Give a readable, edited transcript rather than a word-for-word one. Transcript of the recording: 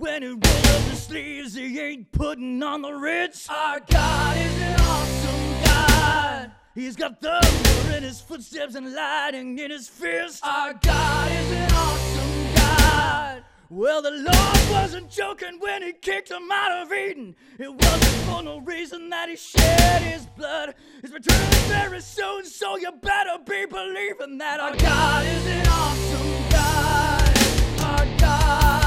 When he rolls up the sleeves, he ain't putting on the Ritz. Our God is an awesome God. He's got thunder in his footsteps and lightning in his fist. Our God is an awesome God. Well, the Lord wasn't joking when he kicked him out of Eden. It wasn't for no reason that he shed his blood. He's returning very soon, so you better be believing that our God is an awesome God. Our God.